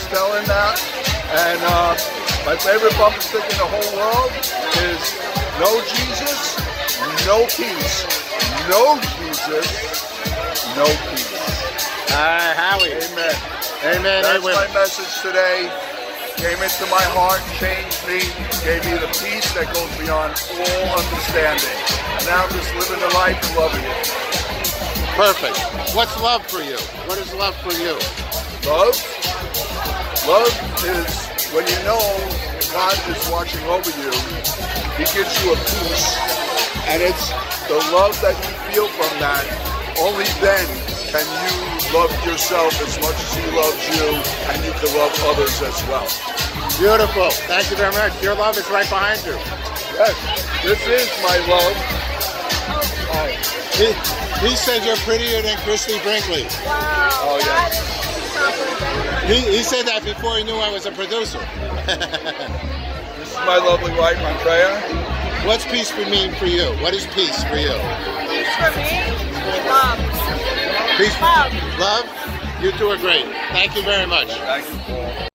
telling that. And my favorite bumper sticker in the whole world is no Jesus, no peace. No Jesus, no peace. Howie. Amen. Amen. That's my message today. Came into my heart, changed me, gave me the peace that goes beyond all understanding. And now I'm just living the life and loving it. Perfect. What's love for you? What is love for you? Love? Love is when you know God is watching over you. He gives you a peace. And it's the love that you feel from that. Only then can you love yourself as much as He loves you, and you can love others as well. Beautiful. Thank you very much. Your love is right behind you. Yes, this is my love. He said you're prettier than Christy Brinkley. Wow. Oh, yes. He said that before he knew I was a producer. This is my lovely wife, Andrea. What's peace mean for you? What is peace for you? Peace for me? Love. Peace? Love. Love? You two are great. Thank you very much. Thank you, Paul.